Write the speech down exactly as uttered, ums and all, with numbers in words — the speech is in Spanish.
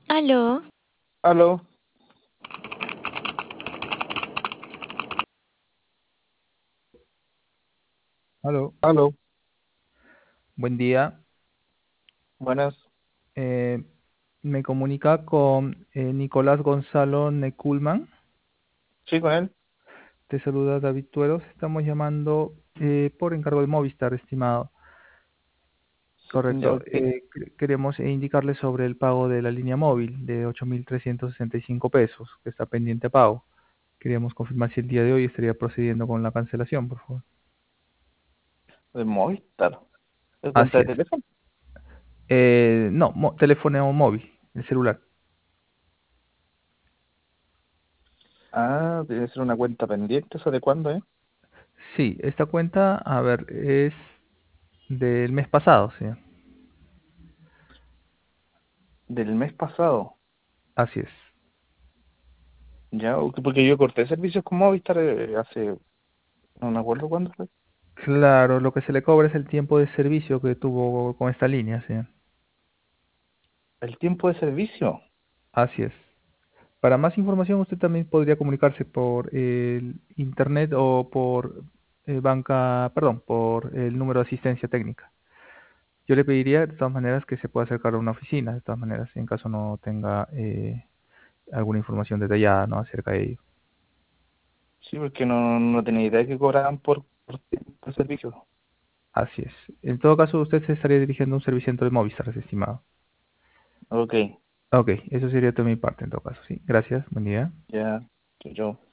Aló, Aló, Aló, aló, buen día. buenas, Eh, me comunica con eh, Nicolás Gonzalo Neculman. sí, con él. Te saluda David Tueros. Estamos llamando eh, por encargo de Movistar, estimado. Ya, Correcto. ok. Eh, que- queremos eh, indicarle sobre el pago de la línea móvil de ocho mil trescientos sesenta y cinco pesos que está pendiente a pago. Queríamos confirmar si el día de hoy estaría procediendo con la cancelación, por favor. De Movistar. ¿De cuenta Así de es. teléfono? Eh, no, mo- teléfono móvil, el celular. Ah, debe ser una cuenta pendiente. ¿Eso de cuándo, eh? Sí, esta cuenta, a ver, es del mes pasado, sí. Del mes pasado. Así es. Ya, ok, porque yo corté servicios con Movistar eh, hace, no me acuerdo cuándo fue. Claro, lo que se le cobra es el tiempo de servicio que tuvo con esta línea, sí. El tiempo de servicio. Así es. Para más información, usted también podría comunicarse por el internet o por eh, banca, perdón, por el número de asistencia técnica. Yo le pediría de todas maneras que se pueda acercar a una oficina, de todas maneras, en caso no tenga eh, alguna información detallada, ¿no? Acerca de ello. Sí, porque no, no tenía idea que cobraban por, por tiempo de servicio. Así es. En todo caso, usted se estaría dirigiendo a un servicentro de Movistar, estimado. Ok, Ok, eso sería toda mi parte en todo caso, sí. Gracias, buen día. ya, yo.